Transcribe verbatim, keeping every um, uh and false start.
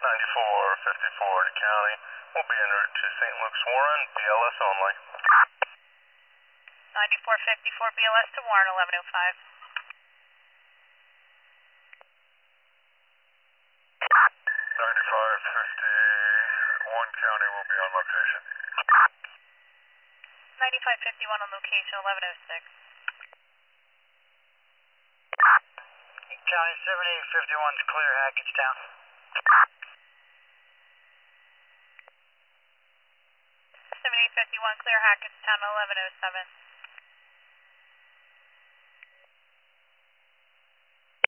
ninety-four fifty-four to county. We'll be en route to Saint Luke's Warren, B L S only. ninety-four fifty-four B L S to Warren, eleven oh five. ninety-five fifty-one county will be on location. ninety-five fifty-one on location, eleven oh six. County seventy-eight fifty-one is clear, Hackettstown. seventy-eight fifty-one clear, Hackettstown, eleven oh seven.